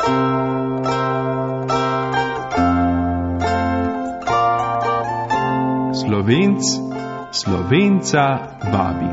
Slovenc Slovenca vabi.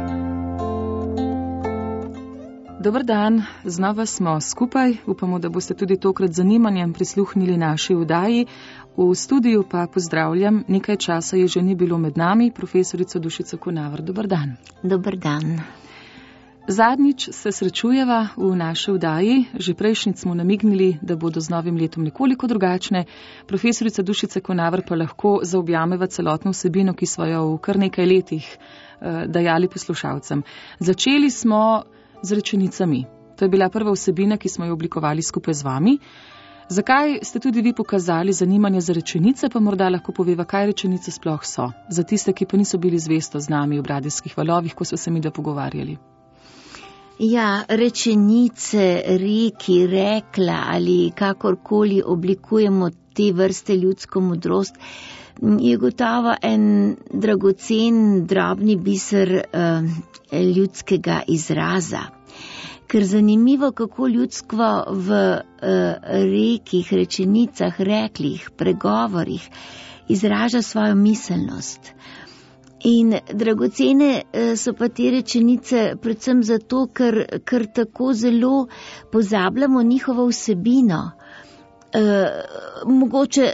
Dober dan, znova smo skupaj. Upamo, da boste tudi tokrat z zanimanjem prisluhnili naši vdaji. V studiu pa pozdravljam, nekaj časa je že ni bilo med nami, profesorico Dušico Konavar. Dober dan. Dober dan. Zadnjič se srečujeva v naši vdaji, že prejšnjič smo namignili, da bodo z novim letom nekoliko drugačne. Profesorica Dušica Konavar pa lahko zaobjameva celotno vsebino, ki smo jo v kar nekaj letih dajali poslušalcem. Začeli smo z rečenicami. To je bila prva vsebina, ki smo jo oblikovali skupaj z vami. Zakaj ste tudi vi pokazali zanimanje za rečenice, pa morda lahko poveva, kaj rečenice sploh so, za tiste, ki pa niso bili zvesto z nami v radijskih valovih, ko so se mi da pogovarjali. Ja, rečenice, reki, rekla ali kakorkoli oblikujemo te vrste ljudsko modrost, je gotovo en dragocen, drobni biser ljudskega izraza. Ker zanimivo, kako ljudstvo v rekih, rečenicah, reklih, pregovorih izraža svojo miselnost. In dragocene so pa te rečenice predvsem zato, ker tako zelo pozabljamo njihovo vsebino. Mogoče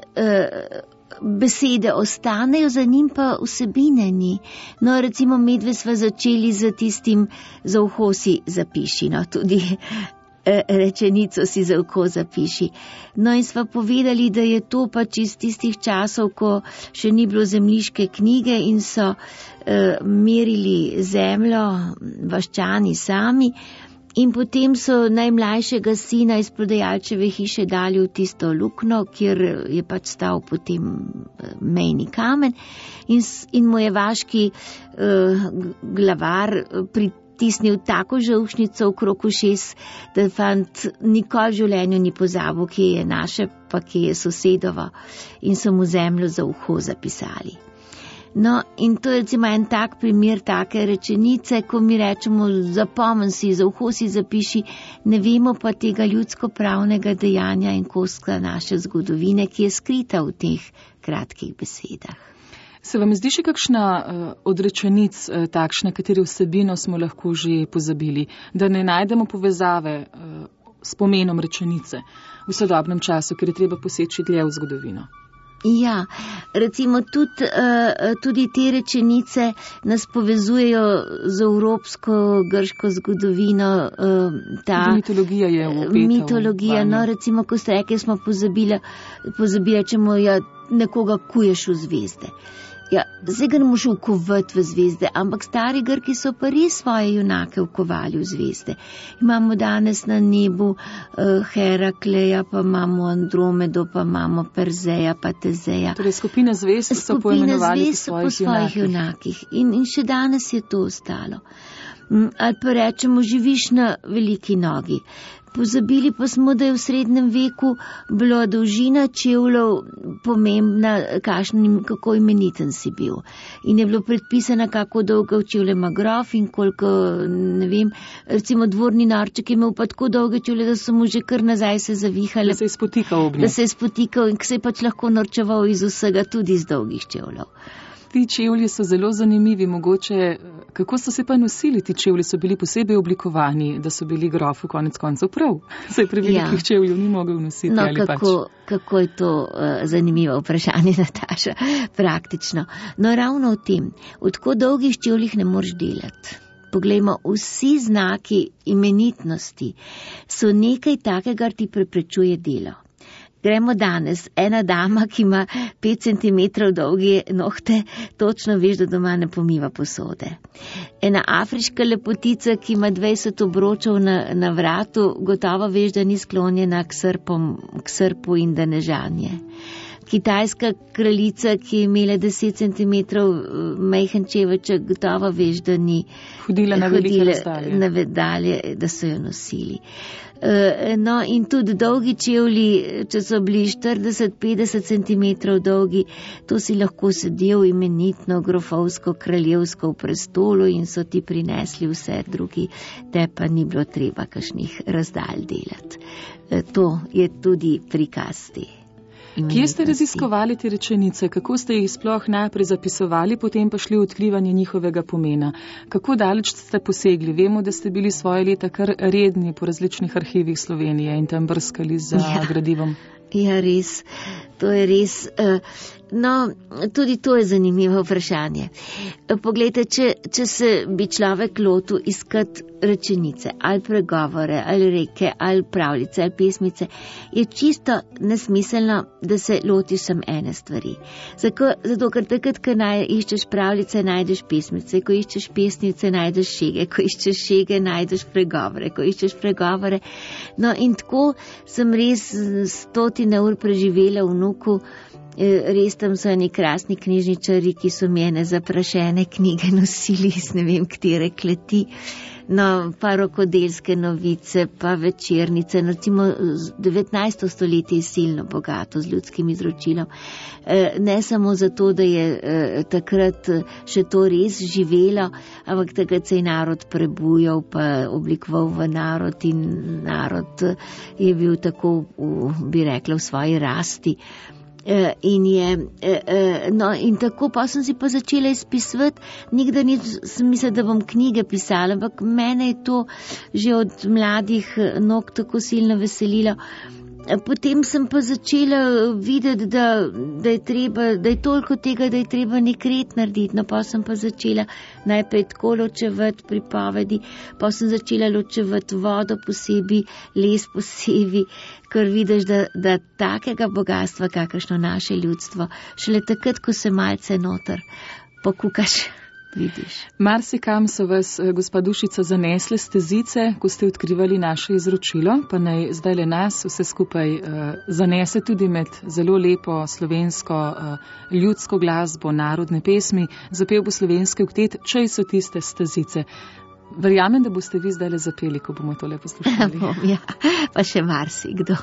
besede ostanejo, za njim pa vsebine ni. No, recimo medve sva začeli z tistim za uho si zapiši, no, tudi rečenico si za oko zapiši. No, in sva povedali, da je to pač iz tistih časov, ko še ni bilo zemljiške knjige in so merili zemljo vaščani sami. In potem so najmlajšega sina iz prodajalčeve hiše dali v tisto lukno, kjer je pač stal potem mejni kamen in mu je vaški glavar pritisnil tako žaušnico okrog ušes, da fant nikoli v življenju ni pozabil, kje je naše, pa kje je sosedovo, in so mu zemljo za uho zapisali. No, in to je recimo en tak primer take rečenice, ko mi rečemo zapomni si, za uho si zapiši, ne vemo pa tega ljudsko-pravnega dejanja in kostka naše zgodovine, ki je skrita v teh kratkih besedah. Se vam zdi še kakšna od rečenic takšna, katere vsebino smo lahko že pozabili, da ne najdemo povezave s pomenom rečenice v sodobnem času, ker je treba poseči dlje v zgodovino? Ja, recimo tudi te rečenice nas povezujejo z evropsko, grško zgodovino. Mitologija je vpeta. Mitologija, no, recimo, ko ste rekli, smo pozabili, čemu nekoga kuješ v zvezde. Ja, zdaj ga ne moš ukovati v zvezde, ampak stari Grki so pa res svoje junake ukovali v zvezde. Imamo danes na nebu Herakleja, pa imamo Andromedo, pa imamo Perzeja, pa Tezeja. Torej skupine zvezd so poimenovali po svojih junakih. In še danes je to ostalo. Ali pa rečemo, živiš na veliki nogi. Pozabili pa smo, da je v srednjem veku bila dolžina čevljev pomembna, kako imeniten si bil. In je bilo predpisano, kako dolgo čevlje ima grof in koliko, ne vem, recimo dvorni norček je imel pa tako dolge čevlje, da so mu že kar nazaj se zavihali. Da se je spotikal ob njih. Da se je spotikal in se je pač lahko norčeval iz vsega, tudi iz dolgih čevljev. Ti čevlji so zelo zanimivi, mogoče, kako so se pa nosili ti čevlji, so bili posebej oblikovani, da so bili grofu konec koncev prav. Saj prevelikih čevljev ni mogel nositi. No, ali kako je to zanimivo vprašanje, Nataša, praktično. No, ravno v tem, v tako dolgih čevljih ne moreš delati. Poglejmo, vsi znaki imenitnosti so nekaj takega, kar ti preprečuje delo. Gremo danes, ena dama, ki ima 5 cm dolge nohte, točno veš, da doma ne pomiva posode. Ena afriška lepotica, ki ima 20 obročev na vratu, gotovo veš, da ni sklonjena k srpu in da ne žanje. Kitajska kraljica, ki je imela 10 cm majhen čeveljček, gotovo veš, da ni hodila na velike razdalje, da so jo nosili. No, in tudi dolgi čevlji, če so bili 40-50 cm dolgi, to si lahko sedel imenitno, grofovsko, kraljevsko v prestolu in so ti prinesli vse drugi, te pa ni bilo treba kakšnih razdalj delati. to je tudi prikaz te. Kje ste raziskovali te rečenice? Kako ste jih sploh najprej zapisovali, potem pa šli v odkrivanje njihovega pomena? Kako daleč ste posegli? Vemo, da ste bili svoje leta kar redni po različnih arhivih Slovenije in tam brskali za gradivom. Ja, res. To je res. No, tudi to je zanimivo vprašanje. Poglejte, če se bi človek lotil iskati rečenice, ali pregovore, ali reke, ali pravljice, ali pesmice, je čisto nesmiselno, da se lotiš samo ene stvari. Zato, ker takrat, ko iščeš pravljice, najdeš pesmice, ko iščeš pesmice, najdeš šege, ko iščeš šege, najdeš pregovore, ko iščeš pregovore. No, in tako sem res 100 ur preživela v Nuku. Res tam so eni krasni knjižničari, ki so mi ene zaprašene knjige nosili iz ne vem katere kleti. No, pa rokodelske novice, pa večernice. Recimo 19. stoletje je silno bogato z ljudskim izročilom. Ne samo zato, da je takrat še to res živelo, ampak takrat se je narod prebujal, pa oblikoval v narod in narod je bil tako, bi rekla, v svoji rasti. In tako pa sem si pa začela izpisovati, nikdar nisem mislila, da bom knjige pisala, ampak mene je to že od mladih nog tako silno veselilo. Potem sem pa začela videti, da je toliko tega, da je treba nek red narediti. No, pa sem pa začela najprej tako ločevati pripovedi, pa sem začela ločevati vodo posebej, les posebej, ker vidiš, da takega bogatstva, kakršno naše ljudstvo, šele takrat, ko se malce noter pokukaš, vidiš. Marsikam so vas, gospa Dušica, zanesle stezice, ko ste odkrivali naše izročilo, pa naj zdaj le nas vse skupaj zanese tudi med zelo lepo slovensko ljudsko glasbo, narodne pesmi. Zapel bo slovenski oktet, Čej so tiste stezice. Verjamem, da boste vi zdaj le zapeli, ko bomo tole poslušali. Ja, pa še marsikdo.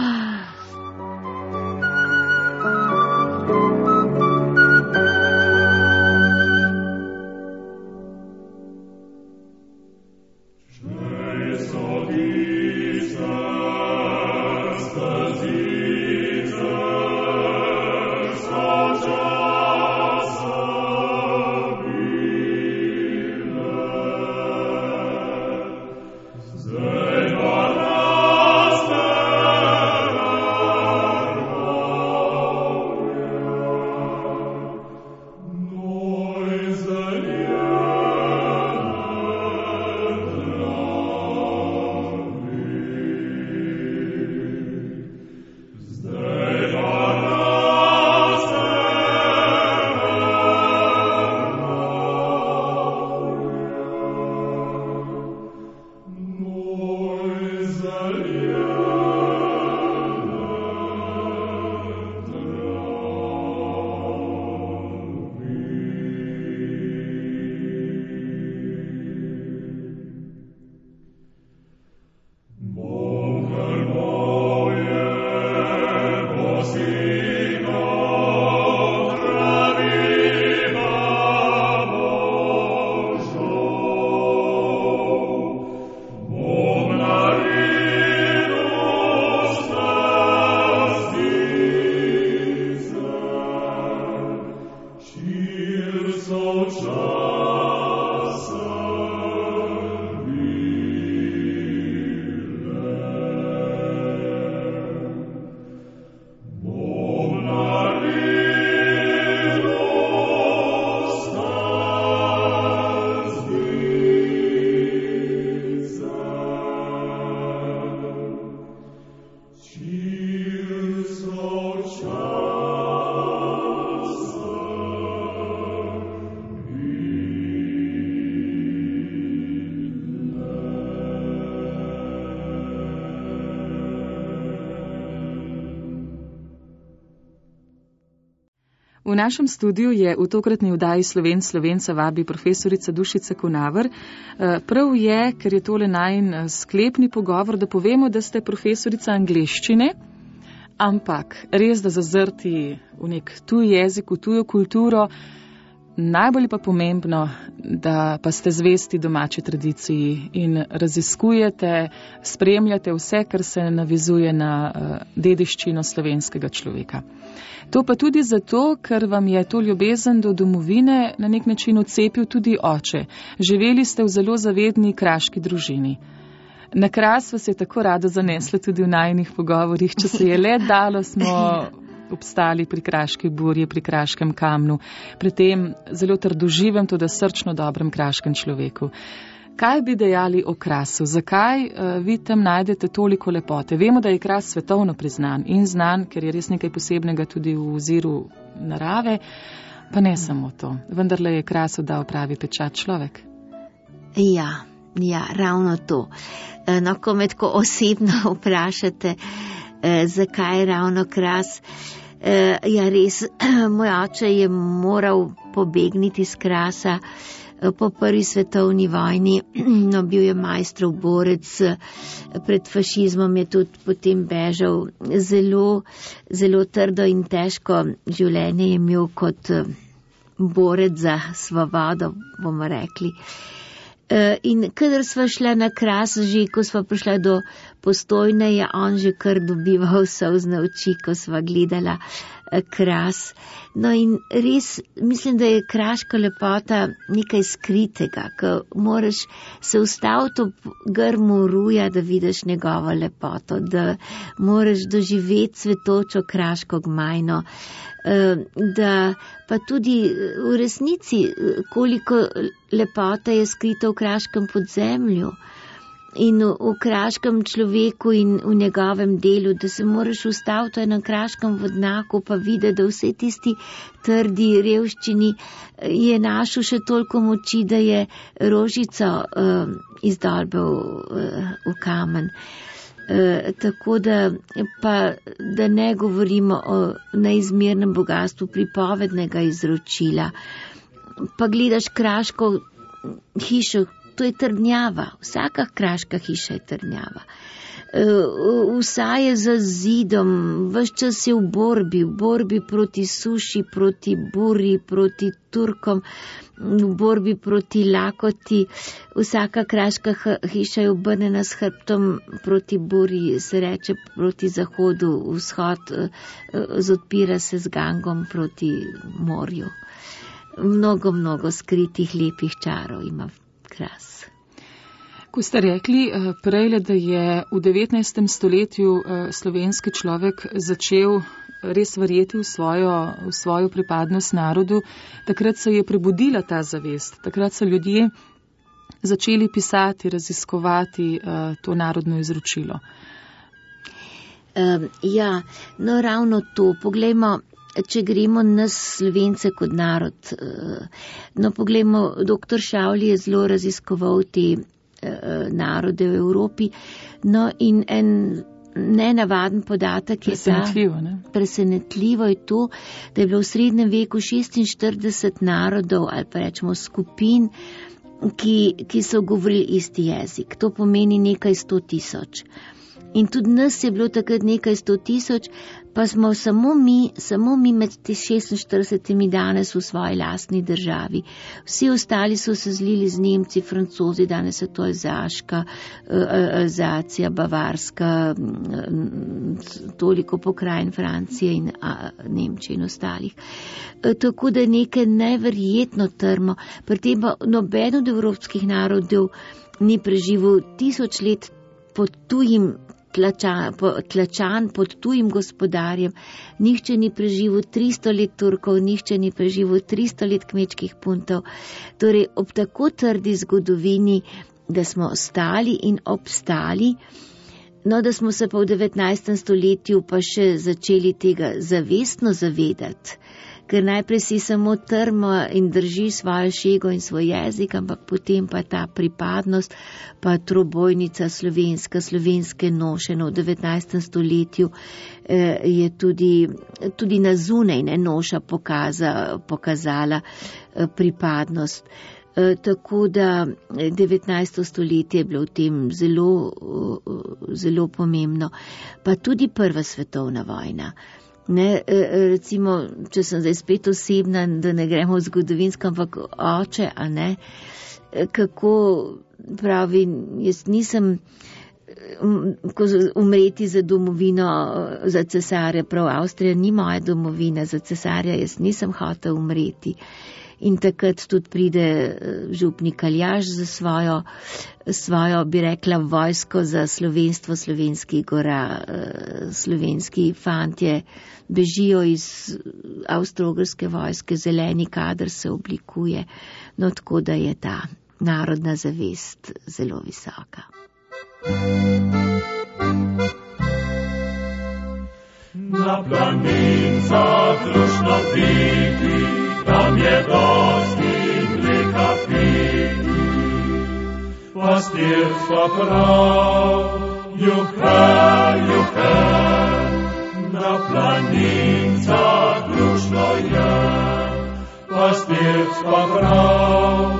V našem studiu je v tokratni vdaji Slovenca vabi profesorica Dušica Konaver. Prav je, ker je tole najin sklepni pogovor, da povemo, da ste profesorica angleščine, ampak res, da zazrti v nek tuj jezik, v tujo kulturo, najbolj pa pomembno, da pa ste zvesti domači tradiciji in raziskujete, spremljate vse, kar se navizuje na dediščino slovenskega človeka. To pa tudi zato, ker vam je to ljubezen do domovine na nek način odcepil tudi oče. Živeli ste v zelo zavedni kraški družini. Na Kras vas je tako rado zaneslo tudi v najinih pogovorih, če se je le dalo, smo obstali pri kraški burji, pri kraškem kamnu, pri tem zelo trdoživem, tudi srčno dobrem kraškem človeku. Kaj bi dejali o Krasu? Zakaj vi tam najdete toliko lepote? Vemo, da je Kras svetovno priznan in znan, ker je res nekaj posebnega tudi v oziru narave, pa ne samo to. Vendarle je Krasu dal pravi pečat človek. Ja, ravno to. No, ko me tako osebno vprašate, zakaj ravno Kras, ja res, moj oče je moral pobegniti z Krasa po prvi svetovni vojni, no, bil je majstrov borec, pred fašizmom je tudi potem bežal, zelo trdo in težko življenje je imel kot borec za svobodo, bomo rekli. In kadar sva šla na Kras, že ko sva prišla do Postojne, je on že kar dobival solzne oči, ko sva gledala Kras. No in res mislim, da je kraška lepota nekaj skritega, ko moraš se ustaviti ob grmu ruja, da vidiš njegovo lepoto, da moraš doživeti cvetočo kraško gmajno, da pa tudi v resnici, koliko lepote je skrito v kraškem podzemlju in v kraškem človeku in v njegovem delu, da se moraš ustaviti na kraškem vodnaku pa videti, da vse tisti trdi revščini je našel še toliko moči, da je rožico izdolbel v kamen. Tako da ne govorimo o neizmernem bogatstvu pripovednega izročila. Pa gledaš kraško hišo, to je trdnjava, vsaka kraška hiša je trdnjava. Vsa je za zidom, ves čas je v borbi proti suši, proti burji, proti Turkom, v borbi proti lakoti. Vsaka kraška hiša je obrnjena s hrbtom proti burji, se reče proti zahodu, vzhod odpira se z gangom proti morju. Mnogo skritih lepih čarov ima Kras. Ko ste rekli prejle, da je v 19. stoletju slovenski človek začel res verjeti v svojo pripadnost narodu, takrat se je prebudila ta zavest, takrat so ljudje začeli pisati, raziskovati to narodno izročilo. Ja, no ravno to, poglejmo, če gremo nas Slovence kot narod, no poglejmo, dr. Šavli je zelo raziskoval te narode v Evropi, no in en nenavaden podatek je presenetljivo je to, da je bilo v srednjem veku 46 narodov ali pa rečemo skupin, ki so govorili isti jezik. To pomeni nekaj 100 000. In tudi nas je bilo takrat nekaj 100 000, pa smo samo mi med te 46 danes v svoji lastni državi. Vsi ostali so se zlili z Nemci, Francozi, danes je to Alzaška, Alzacija, Bavarska, toliko pokrajin Francije in Nemčije in ostalih. Tako da nekaj neverjetno trmo. Pri tem pa noben od evropskih narodov ni preživel 1000 let pod tujim tlačan pod tujim gospodarjem, nihče ni preživel 300 let Turkov, nihče ni preživel 300 let kmečkih puntov. Torej, ob tako trdi zgodovini, da smo stali in obstali, no, da smo se pa v 19. stoletju pa še začeli tega zavestno zavedati, ker najprej si samo trmo in drži svojo šego in svoj jezik, ampak potem pa ta pripadnost, pa trobojnica slovenske noše, no, v 19. stoletju je tudi na zunaj noša pokazala pripadnost. Tako da 19. stoletje je bilo v tem zelo pomembno. Pa tudi Prva svetovna vojna. Ne, recimo, če sem zdaj spet osebna, da ne gremo v zgodovinsko, ampak oče, a ne, kako pravi, jaz nisem umreti za domovino, za cesarja, prav Avstrija ni moja domovina, za cesarja jaz nisem hotel umreti. In takrat tudi pride župnik Aljaž za svojo, bi rekla, vojsko za slovenstvo, slovenski gora, slovenski fantje bežijo iz avstro-ogrske vojske, zeleni kader se oblikuje, no tako da je ta narodna zavest zelo visoka. Na planicah družno biti, tam je dosti mleka piti. Pastirstva prav, juhe, na planicah družno je. Pastirstva prav,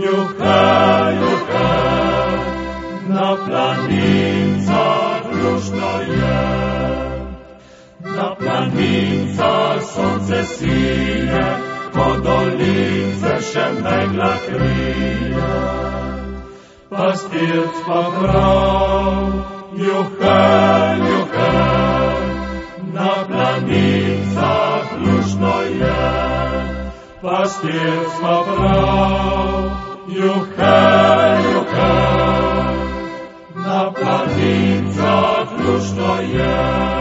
juhe, na planicah družno je. Na planicah sonce sije, po dolince še megla krije. Pastirstva prav, juhe, na planicah lušno je. Pastirstva prav, juhe, na planicah lušno je.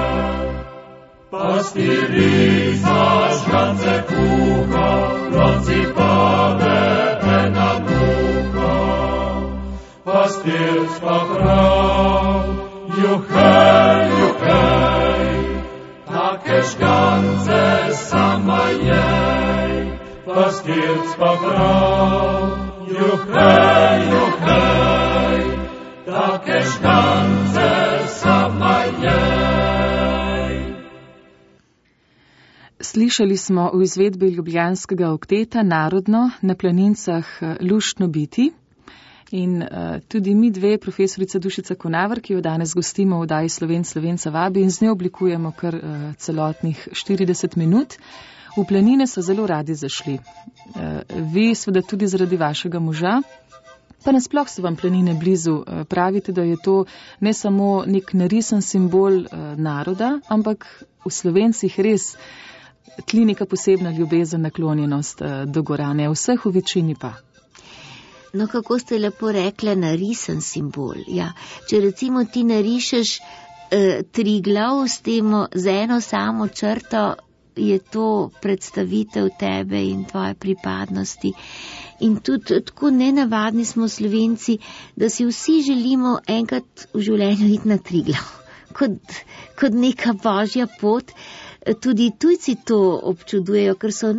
Pastirica žgance kuha, lonci pade ena muha. Pastirstva prav, juhe, take žgance sama jej. Pastirstva prav, juhe, take žgance sama jej. Slišali smo v izvedbi ljubljanskega okteta Narodno na planincah luštno biti in tudi mi dve, profesorica Dušica Konavar, ki jo danes gostimo v oddaji Slovenca vabi in z njo oblikujemo kar celotnih 40 minut. V planine so zelo radi zašli. Vi seveda tudi zaradi vašega moža, pa nasploh so vam planine blizu. Pravite, da je to ne samo nek narisen simbol naroda, ampak v Slovencih res tli neka posebna ljubezen, naklonjenost do gora, ne vseh, v večini pa. No, kako ste lepo rekla, narisen simbol. Ja. Če recimo ti narišeš Triglav z eno samo črto, je to predstavitev tebe in tvoje pripadnosti. In tudi tako nenavadni smo Slovenci, da si vsi želimo enkrat v življenju iti na Triglav. Kot neka božja pot. Tudi tujci to občudujejo, ker so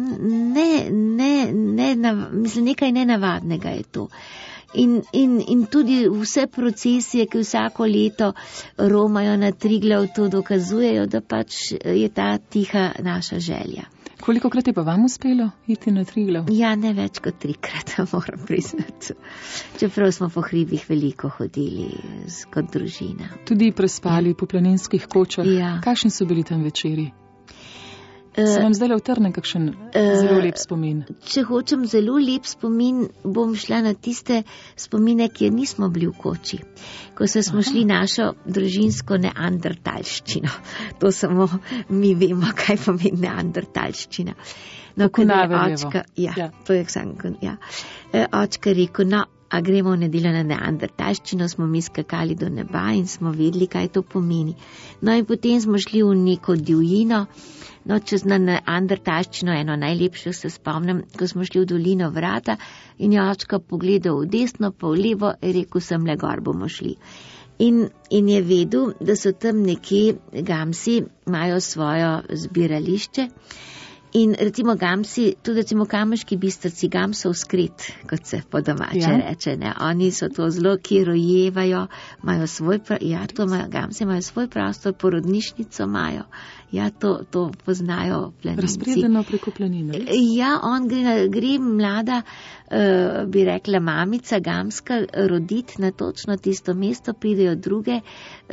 nekaj nenavadnega je to. In tudi vse procesije, ki vsako leto romajo na Triglav, to dokazujejo, da pač je ta tiha naša želja. Kolikokrat je pa vam uspelo iti na Triglav? Ja, ne več kot 3krat, moram priznati. Čeprav smo po hribih veliko hodili kot družina. Tudi prespali po planinskih kočah. Ja. Kakšni so bili tam večeri? Se vam zdaj utrne kakšen zelo lep spomin? Če hočem zelo lep spomin, bom šla na tiste spomine, kjer nismo bili v koči. Ko smo šli našo družinsko neandertalščino. To samo mi vemo, kaj pomeni neandertalščina. No, Konaverjevo. To je ja. Očka rekel, no, a gremo v nedeljo na neandertalščino, smo mi skakali do neba in smo vedeli, kaj to pomeni. No in potem smo šli v neko divjino. No, čez na neandertalščino, eno najlepšo se spomnim, ko smo šli v dolino Vrata in je očka pogledal v desno, pa v levo, in rekel, sem le gor bomo šli. In je vedel, da so tam nekje gamsi, imajo svojo zbirališče In recimo gamsi, tudi recimo Kameški Bistrci, gamsov skrit, kot se po domače reče, ne. Oni so to zelo, ki rojevajo, imajo svoj, gamsi imajo svoj prostor, porodnišnico imajo. Ja, to poznajo planinci. Razpredeno preko planine. Ja, on gre mlada, bi rekla mamica gamska, roditi na točno tisto mesto, pridejo druge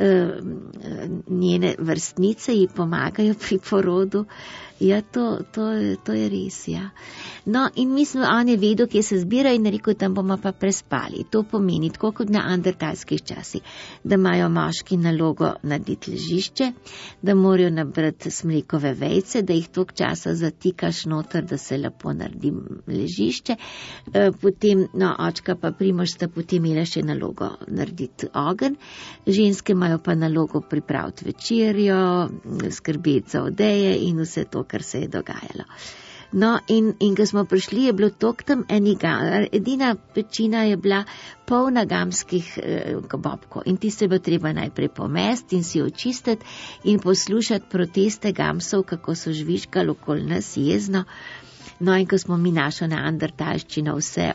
njene vrstnice, ji pomagajo pri porodu. Ja, to je res, ja. No, in mislim, on je vedel, kje se zbira in rekel, tam bomo pa prespali. To pomeni, tako kot na andertalskih časih, da imajo moški nalogo narediti ležišče, da morajo nabrati smrekove vejce, da jih toliko časa zatikaš noter, da se lepo naredi ležišče. Potem, no, očka pa Primož sta potem imela še nalogo narediti ogenj. Ženske imajo pa nalogo pripraviti večerjo, skrbeti za odeje in vse to, kar se je dogajalo. No, in ko smo prišli, je bilo tok tam edina pečina je bila polna gamskih bobkov in tisto je bilo treba najprej pomesti in si očistiti in poslušati proteste gamsov, kako so žvižgali okoli nas jezno. No, in ko smo mi našli neandertalščino vse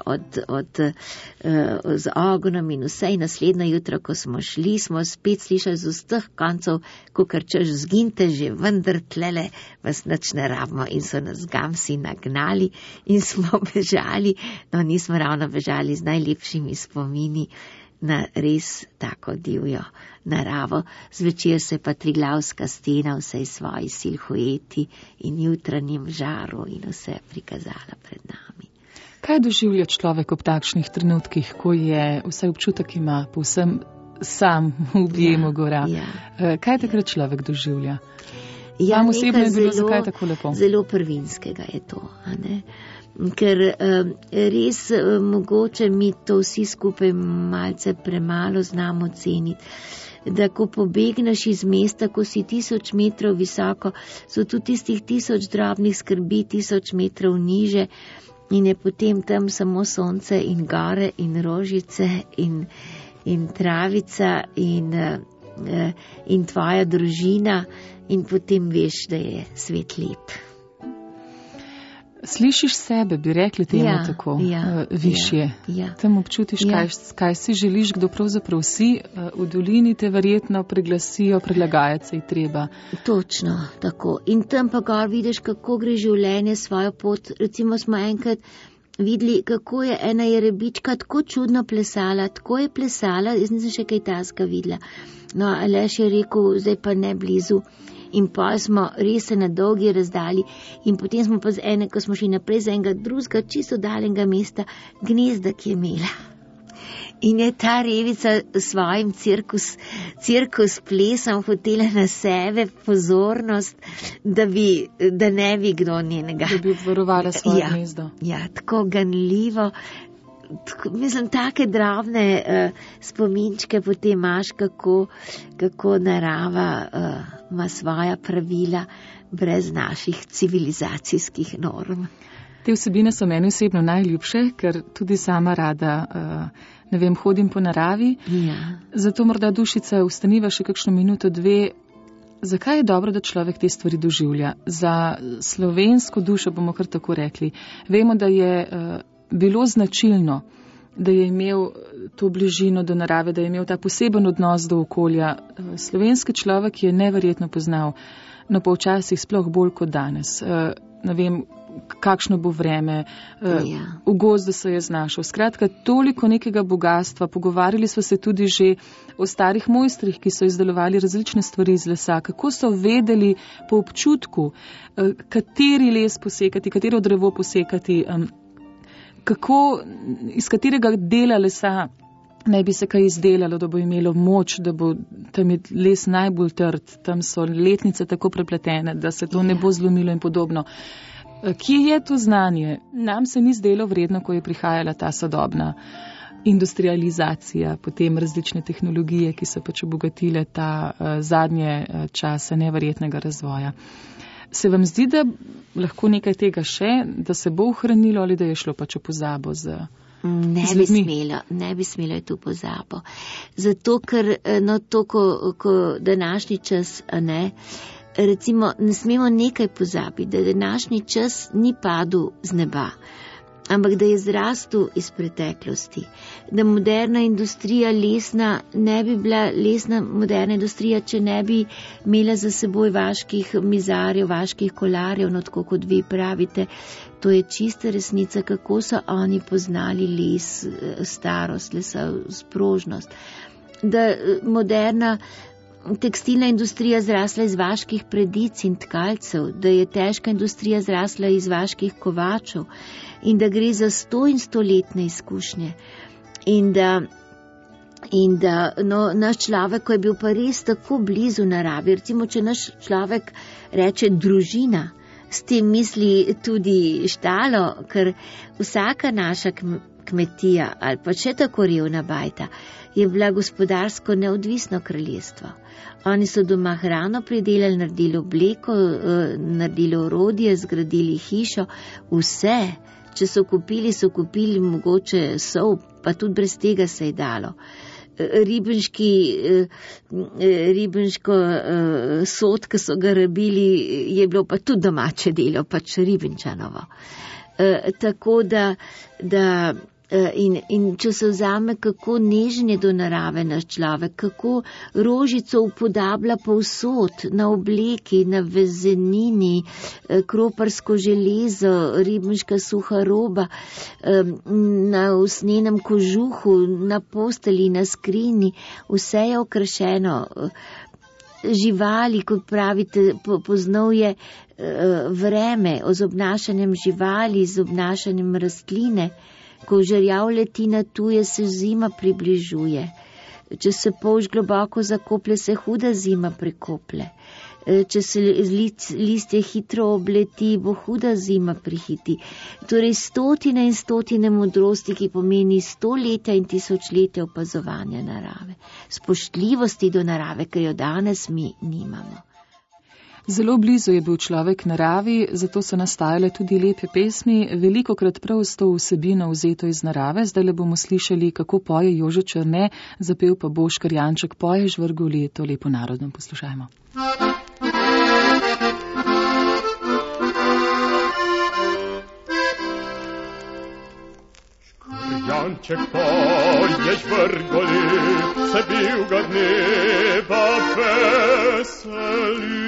z ogonom in vse, in naslednjo jutro, ko smo šli, smo spet slišali z vseh koncev, kakor češ zginite že, vendar tlele vas nič ne rabimo, in so nas gamsi nagnali in smo bežali. No, nismo ravno bežali z najlepšimi spomini na res tako divjo naravo. Zvečer se pa Triglavska stena vsej svoji silhueti in jutranjem žaru in vse prikazala pred nami. Kaj doživlja človek ob takšnih trenutkih, ko je vsaj občutek ima povsem sam v objemu gora? Ja. Kaj takrat človek doživlja? Ja, vam osebno je bilo zakaj tako lepo? Zelo prvinskega je to, a ne? Ker res mogoče mi to vsi skupaj malce premalo znamo ceniti, da ko pobegneš iz mesta, ko si 1000 metrov visoko, so tu tistih 1000 drobnih skrbi 1000 metrov niže in je potem tam samo sonce in gore in rožice in travica in tvoja družina in potem veš, da je svet lep. Slišiš sebe, bi rekli temu tako, višje. Ja. Tam občutiš, kaj si želiš, kdo pravzaprav si, v dolini te verjetno preglasijo, prilagajati se je treba. Točno, tako. In tam pa gor vidiš, kako gre življenje svojo pot. Recimo smo enkrat videli, kako je ena jerebička tako čudno plesala, jaz nisem še kaj taska videla. No, Aleš je rekel, zdaj pa ne blizu. In pa smo res se na dolgi razdalji in potem smo pa ko smo šli naprej za enega drugega, čisto daljnega mesta, gnezda, ki je imela. In je ta revica svojim cirkus plesom hotela na sebe pozornost, da ne bi kdo njenega. Da bi obvarovala svoje gnezdo. Ja, tako ganljivo. Mislim, take drobne spominčke potem imaš, kako narava ima svoja pravila brez naših civilizacijskih norm. Te vsebine so meni osebno najljubše, ker tudi sama rada, hodim po naravi. Ja. Zato morda, Dušica, ustaniva še kakšno minuto, dve. Zakaj je dobro, da človek te stvari doživlja? Za slovensko dušo bomo kar tako rekli. Vemo, da je bilo značilno, da je imel to bližino do narave, da je imel ta poseben odnos do okolja. Slovenski človek je neverjetno poznal, no pa včasih sploh bolj kot danes. Kakšno bo vreme, v gozdu se je znašel. Skratka, toliko nekega bogatstva. Pogovarjali smo se tudi že o starih mojstrih, ki so izdelovali različne stvari iz lesa. Kako so vedeli po občutku, kateri les posekati, katero drevo posekati, iz katerega dela lesa naj bi se kaj izdelalo, da bo imelo moč, da bo tam je les najbolj trd, tam so letnice tako prepletene, da se to ne bo zlomilo in podobno. Kje je to znanje? Nam se ni zdelo vredno, ko je prihajala ta sodobna industrializacija, potem različne tehnologije, ki so pač obogatile ta zadnje čase neverjetnega razvoja. Se vam zdi, da lahko nekaj tega še, da se bo ohranilo ali da je šlo pač v pozabo z ljudmi? Ne bi smelo je to pozabo. Zato, ker to, ko današnji čas recimo, ne smemo nekaj pozabiti, da današnji čas ni padel z neba, ampak da je zrastel iz preteklosti, da moderna industrija lesna ne bi bila lesna moderna industrija, če ne bi imela za seboj vaških mizarjev, vaških kolarjev, no tako kot vi pravite. To je čista resnica, kako so oni poznali les, starost lesa, sprožnost. Da moderna tekstilna industrija zrasla iz vaških predic in tkalcev, da je težka industrija zrasla iz vaških kovačev in da gre za 100 in 100-letne izkušnje. In da naš človek, ko je bil pa res tako blizu naravi, recimo, če naš človek reče družina, s tem misli tudi štalo, ker vsaka naša kmetija ali pa še tako revna bajta je bila gospodarsko neodvisno kraljestvo. Oni so doma hrano pridelali, naredili obleko, naredili orodje, zgradili hišo, vse. Če so kupili mogoče sol, pa tudi brez tega se je dalo. Ribenško sod, ki so ga rabili, je bilo pa tudi domače delo, pač Ribenčanovo. Tako da in če se vzame, kako nežen je do narave naš človek, kako rožico upodablja povsod, na obleki, na vezenini, kroparsko železo, ribenška suha roba, na usnenem kožuhu, na posteli, na skrini, vse je okrašeno. Živali, kot pravite, poznal je vreme z obnašanjem živali, z obnašanjem rastline. Ko žerjav leti na tuje, se zima približuje. Če se polž globoko zakoplje, se huda zima prikoplje. Če se listje hitro obleti, bo huda zima prihiti. Torej 100 in 100 modrosti, ki pomeni 100 leta in 1000 leta opazovanja narave. Spoštljivosti do narave, ker jo danes mi nimamo. Zelo blizu je bil človek naravi, zato so nastajale tudi lepe pesmi, velikokrat prav s to vsebino vzeto iz narave. Zdaj le bomo slišali, kako poje Jože Černe, zapel pa Boškar Janček, poje Žvrgoli, to lepo narodno poslušajmo. Janček poje Žvrgoli, se bil ga dneva veseli.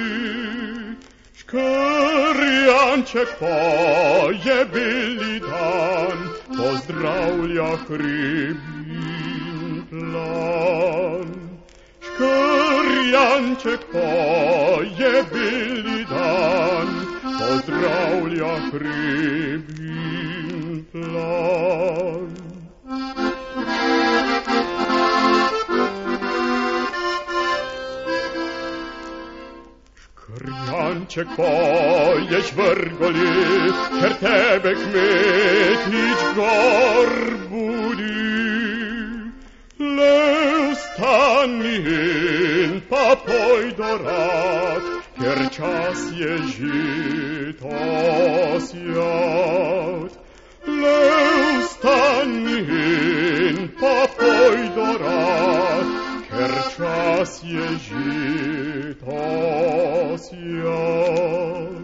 Janček poje beli dan, pozdravlja hrib in plan. Janček poje beli dan, pozdravlja hrib in plan. Janček poje Žvrgoli, ker tebe kmetič gor budi. Le vstani in pa pojdo rad, ker čas je žito sjat. Le vstani in pa pojdo rad, ker čas je žito sjat.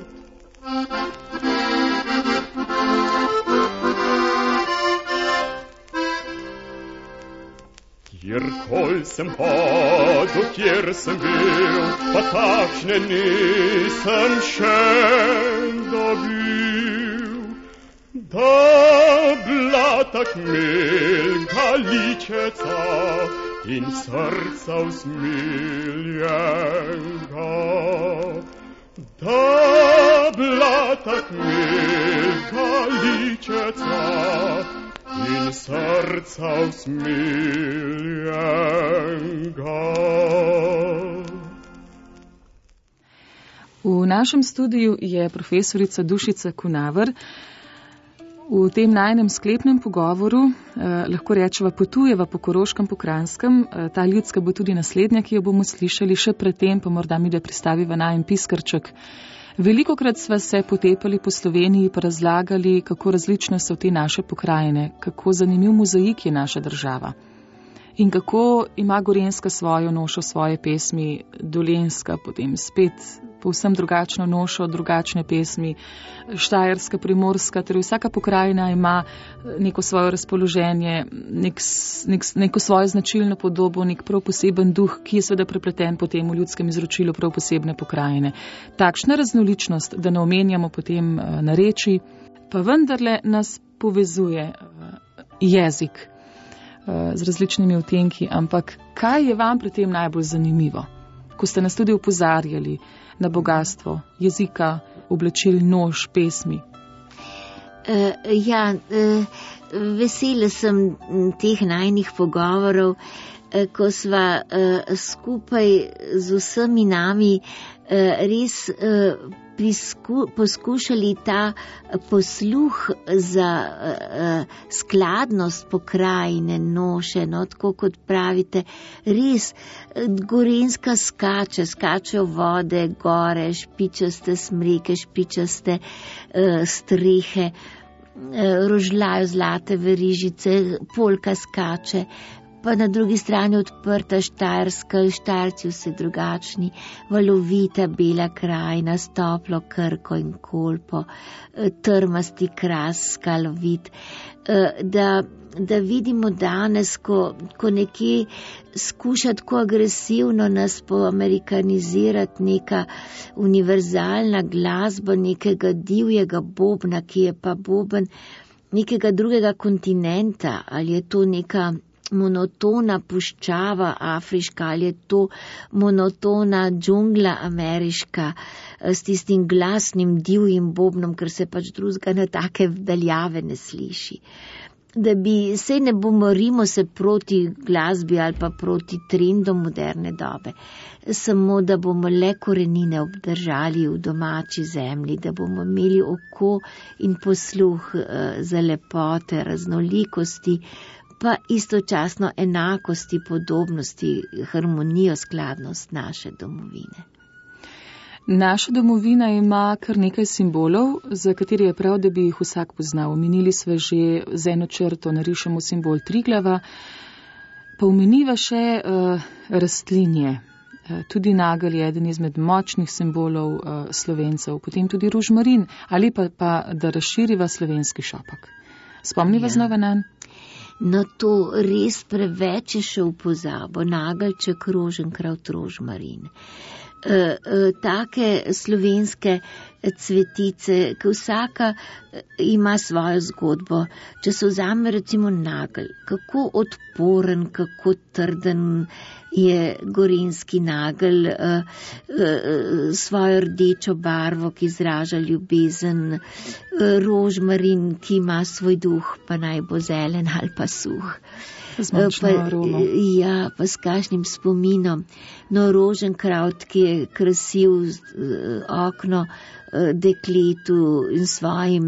Kjerkoli sem hodil, kjer sem bil, pa takšne nisem še dobil. Da blata kmelka ličeca in srca usmiljenga. Da blata kmelka ličeca in srca usmiljenga. V našem studiu je profesorica Dušica Kunaver. V tem najnem sklepnem pogovoru lahko rečeva potujeva po Koroškem, po Kranjskem. Ta ljudska bo tudi naslednja, ki jo bomo slišali, še predtem pa morda mi da pristaviva najen piskrček. Velikokrat sva se potepali po Sloveniji pa razlagali, kako različne so te naše pokrajine, kako zanimiv mozaik je naša država. In kako ima Gorenjska svojo nošo, svoje pesmi, Dolenjska, potem spet povsem drugačno nošo, drugačne pesmi, štajerska, primorska, torej vsaka pokrajina ima neko svoje razpoloženje, neko svojo značilno podobo, nek prav poseben duh, ki je seveda prepleten potem v ljudskem izročilu prav posebne pokrajine. Takšna raznoličnost, da ne omenjamo potem narečij, pa vendarle nas povezuje jezik z različnimi odtenki, ampak kaj je vam pri tem najbolj zanimivo? Ko ste nas tudi opozarjali na bogatstvo jezika, oblačil, noš, pesmi. Vesela sem teh najnih pogovorov, ko sva skupaj z vsemi nami res poskušali ta posluh za skladnost pokrajine, noše, no, tako kot pravite, res Gorenjska skačejo vode, gore, špičaste smreke, špičaste strehe, rožljajo zlate verižice, polka skače, pa na drugi strani odprta Štajerska, Štajerci vse drugačni, valovita bela krajina s toplo Krko in Kolpo, trmasti kras, skalovit, da vidimo danes, ko nekje skuša tako agresivno nas poamerikanizirati neka univerzalna glasba nekega divjega bobna, ki je pa boben nekega drugega kontinenta, ali je to neka monotona puščava afriška, ali je to monotona džungla ameriška s tistim glasnim divjim bobnom, ker se pač drugega na take daljave ne sliši. Da bi se ne bomorimo se proti glasbi ali pa proti trendom moderne dobe, samo da bomo le korenine obdržali v domači zemlji, da bomo imeli oko in posluh za lepote, raznolikosti, pa istočasno enakosti, podobnosti, harmonijo, skladnost naše domovine. Naša domovina ima kar nekaj simbolov, za kateri je prav, da bi jih vsak poznal. Omenili sva že z eno črto, narišemo simbol Triglava, pa omeniva še rastlinje. Tudi nagelj je eden izmed močnih simbolov Slovencev, potem tudi rožmarin ali pa da razširiva slovenski šopak. Spomniva znova nanj? No, to res preveč je še v pozabo, nageljček, roženkraut, rožmarin. Take slovenske cvetice, ki vsaka ima svojo zgodbo. Če se vzame recimo nagelj, kako odporen, kako trden je gorenjski nagelj, svojo rdečo barvo, ki izraža ljubezen, rožmarin, ki ima svoj duh, pa naj bo zelen ali pa suh. Pa s kakšnim spominom. No, roženkraut, ki je krasil okno dekletu in svojim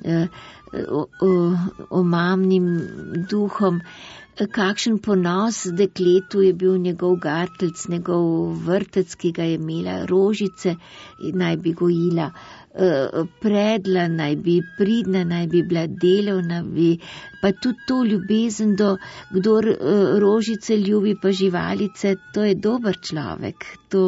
omamnim duhom. Kakšen ponos dekletu je bil njegov gartlc, njegov vrtec, ki ga je imela, rožice naj bi gojila, predla naj bi pridna, naj bi bila delovna, pa tudi to ljubezen do, kdor rožice ljubi pa živalice, to je dober človek,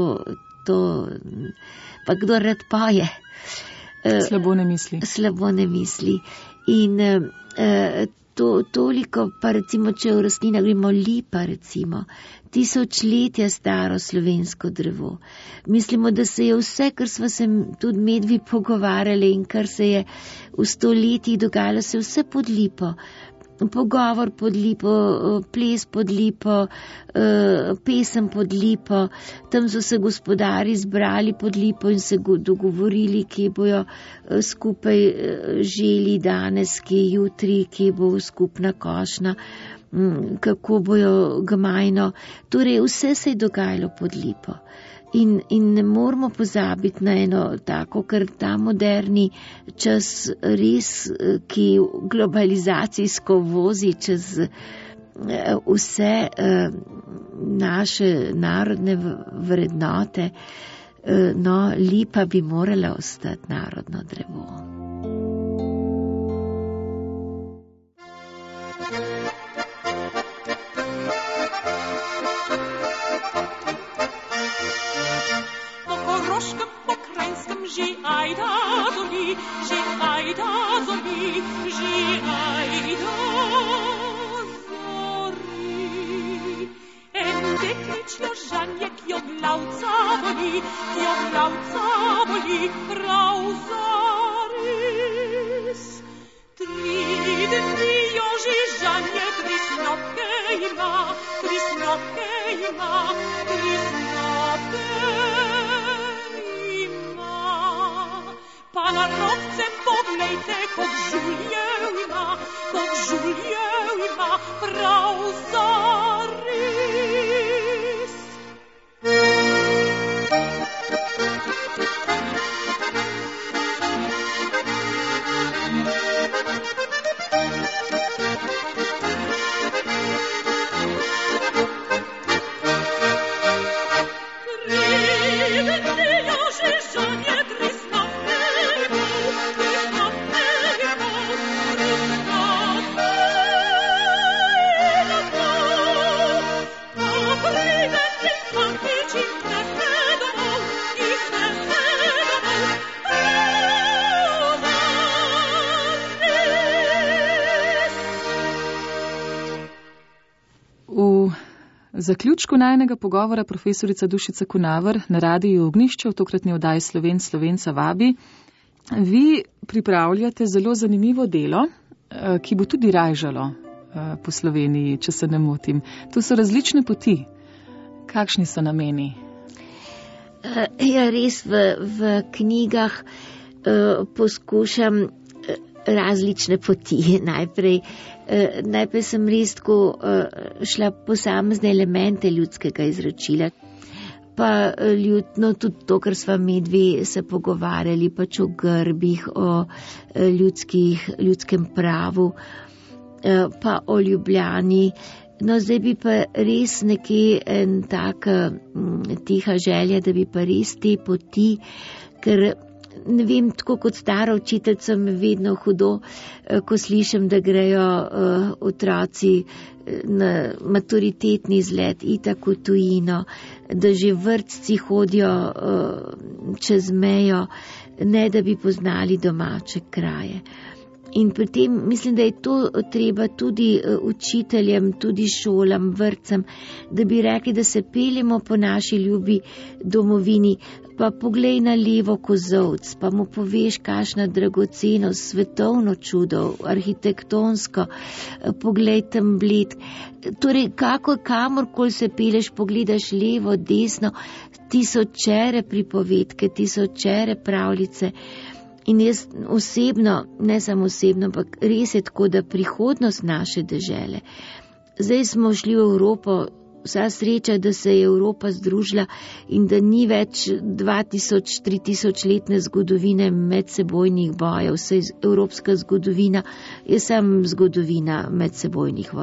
pa kdor rad poje. Slabo ne misli. In toliko, pa recimo, če v rastlinah gremo, lipa recimo, tisočletja staro slovensko drevo. Mislimo, da se je vse, kar smo se tudi medvi pogovarjali in kar se je v stoletjih dogajalo, se vse pod lipo. Pogovor pod lipo, ples pod lipo, pesem pod lipo, tam so se gospodari zbrali pod lipo in se dogovorili, kje bojo skupaj želi danes, kje jutri, kje bo skupna košnja, kako bojo gmajno. Torej vse se je dogajalo pod lipo. In ne moramo pozabiti na eno tako, ker ta moderni čas res, ki globalizacijsko vozi čez vse naše narodne vrednote, no, lipa bi morala ostati narodno drevo. Koroškem, po Krajnskem, že ajda zoli, že ajda zoli, že ajda zori. En deklič jo žanje, kjo glavca boli, prav zares. 3 dni jo že žanje, 3 snoke ima, 3 snoke ima, 3 snoke ima. Pa na robce poglejte, kog žuljev ima, prav zares. V zaključku najnega pogovora profesorica Dušica Kunaver na Radiu Ognjišče v tokratni oddaji Slovenca vabi. Vi pripravljate zelo zanimivo delo, ki bo tudi rajžalo po Sloveniji, če se ne motim. Tu so različne poti. Kakšni so nameni? Ja, res v knjigah poskušam različne poti. Najprej sem res tako šla posamezne elemente ljudskega izročila, pa ljudno tudi to, kar sva medvi se pogovarjali, pač o grbih, o ljudskem pravu, pa o Ljubljani. No, zdaj bi pa res nekje en tak tiha želja, da bi pa res te poti, ker ne vem, tako kot stara učiteljica me vedno hudo, ko slišim, da grejo otroci na maturitetni izlet itak v tujino, da že vrtci hodijo čez mejo, ne da bi poznali domače kraje. In pri tem mislim, da je to treba tudi učiteljem, tudi šolam, vrtcem, da bi rekli, da se peljemo po naši ljubi domovini, pa poglej na levo kozovc, pa mu poveš, kakšna dragocenost, svetovno čudo, arhitektonsko, poglej tam Bled. Torej, kamorkoli se peleš, pogledaš levo, desno, tisočere pripovedke, tisočere pravljice. In jaz osebno, ne samo osebno, ampak res je tako, da prihodnost naše dežele. Zdaj smo šli v Evropo, vsa sreča, da se je Evropa združila in da ni več 2000-3000 letne zgodovine medsebojnih bojev, vse evropska zgodovina je samo zgodovina medsebojnih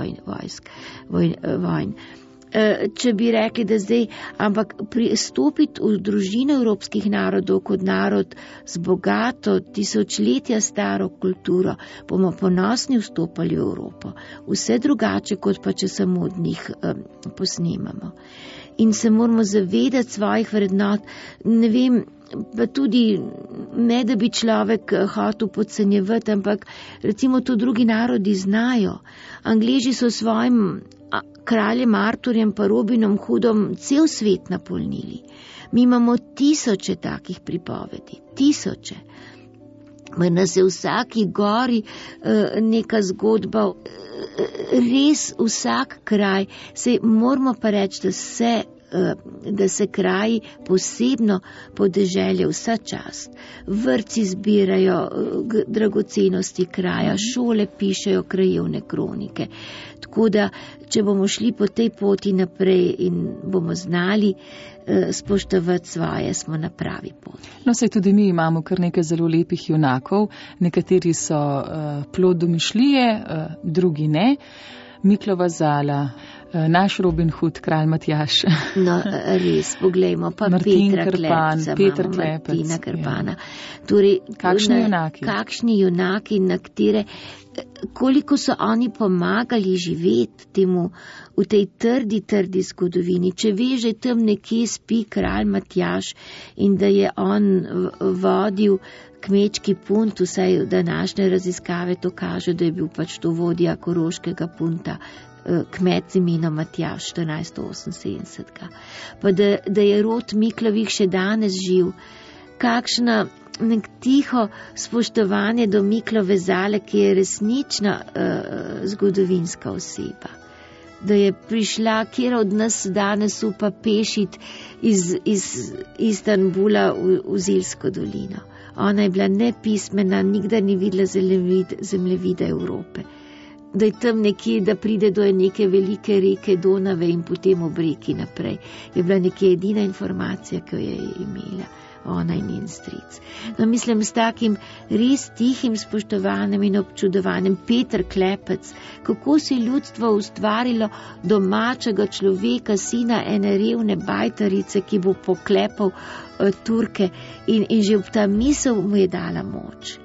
vojn. Če bi rekli, da zdaj, ampak pristopiti v družino evropskih narodov kot narod z bogato, tisočletja staro kulturo, bomo ponosni vstopali v Evropo. Vse drugače, kot pa če samo od njih posnemamo. In se moramo zavedati svojih vrednot, ne vem, pa tudi ne, da bi človek hotel podcenjevati, ampak recimo to drugi narodi znajo. Angleži so svojim kraljem Arturjem pa Robinom Hoodom cel svet napolnili. Mi imamo tisoče takih pripovedi, tisoče. Nas je v vsaki gori neka zgodba, res vsak kraj, se moramo pa reči, da se kraji posebno podeželje vsa čast. Vrtci zbirajo dragocenosti kraja, šole pišejo krajevne kronike. Tako da, če bomo šli po tej poti naprej in bomo znali spoštovati svoje, smo na pravi poti. No, saj tudi mi imamo kar nekaj zelo lepih junakov, nekateri so plod domišljije, drugi ne. Miklova Zala, naš Robin Hood, kralj Matjaž. No, res, poglejmo, pa Martin Petra Krpan, Klepca, Peter imamo Klepec, Martina Krpana. ja. Torej, Kakšni junaki? Kakšni junaki, na katere, koliko so oni pomagali živeti temu v tej trdi zgodovini. Če ve, že tam nekje spi kralj Matjaž in da je on vodil kmečki punt, vsaj današnje raziskave to kaže, da je bil pač to vodja koroškega punta, kmet z imenom Matjaž 1478. Pa da je rod Miklovih še danes živ. Kakšna nek tiho spoštovanje do Miklove Zale, ki je resnična zgodovinska oseba. Da je prišla, kjer od nas danes upa pešiti iz Istanbula v Zilsko dolino. Ona je bila nepismena, nikdar ni videla zemljevida Evrope. Da je tam nekje, da pride do neke velike reke Donave in potem ob reki naprej. Je bila nekje edina informacija, ki jo je imela ona in njen stric. No, mislim, s takim res tihim spoštovanjem in občudovanjem. Peter Klepec, kako si ljudstvo ustvarilo domačega človeka, sina ene revne bajtarice, ki bo poklepal Turke in že ta misel mu je dala moč.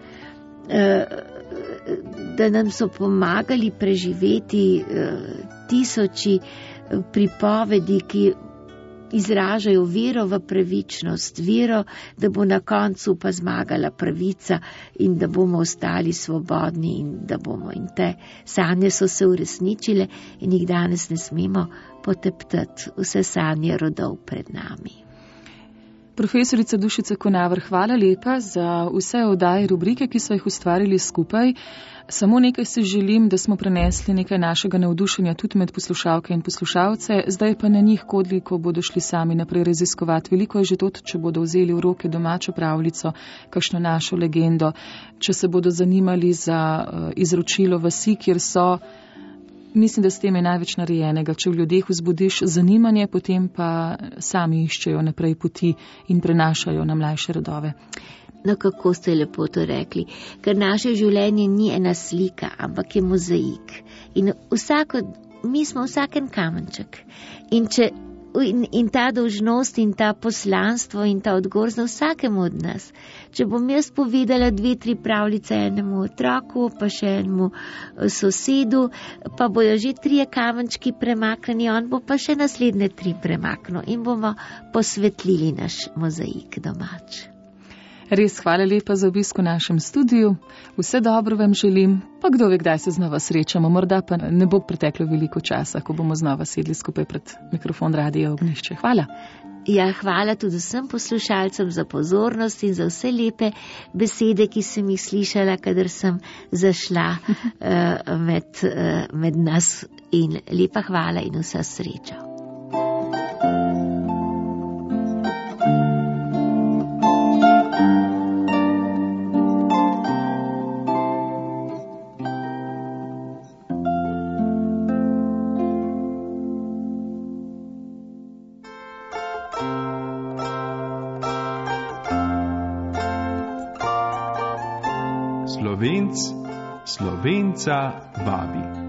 Da nam so pomagali preživeti tisoči pripovedi, ki izražajo vero v pravičnost, vero, da bo na koncu pa zmagala pravica in da bomo ostali svobodni in da bomo. In te sanje so se uresničile in jih danes ne smemo poteptati, vse sanje rodov pred nami. Profesorica Dušica Konavar, hvala lepa za vse oddaje, rubrike, ki so jih ustvarili skupaj. Samo nekaj si želim, da smo prenesli nekaj našega navdušenja tudi med poslušalke in poslušalce, zdaj pa na njih, koliko bodo šli sami naprej raziskovati. Veliko je že to, če bodo vzeli v roke domačo pravljico, kakšno našo legendo, če se bodo zanimali za izročilo vasi, kjer so. Mislim, da s tem je največ narejenega. Če v ljudeh vzbudiš zanimanje, potem pa sami iščejo naprej poti in prenašajo na mlajše rodove. No, kako ste lepo to rekli, ker naše življenje ni ena slika, ampak je mozaik. In mi smo vsaken kamenček. In ta dolžnost in ta poslanstvo in ta odgovor za vsakemu od nas. Če bom jaz povedala 2-3 pravljice enemu otroku, pa še enemu sosedu, pa bojo že 3 kamenčki premaknjeni, on bo pa še naslednje 3 premaknil in bomo posvetlili naš mozaik domač. Res hvala lepa za obisk v našem studiu. Vse dobro vam želim, pa kdo ve, kdaj se znova srečamo. Morda pa ne bo preteklo veliko časa, ko bomo znova sedli skupaj pred mikrofon Radia Ognjišče. Hvala. Ja, hvala tudi vsem poslušalcem za pozornost in za vse lepe besede, ki sem jih slišala, kadar sem zašla med nas. In lepa hvala in vsa sreča. Slovenca vabi.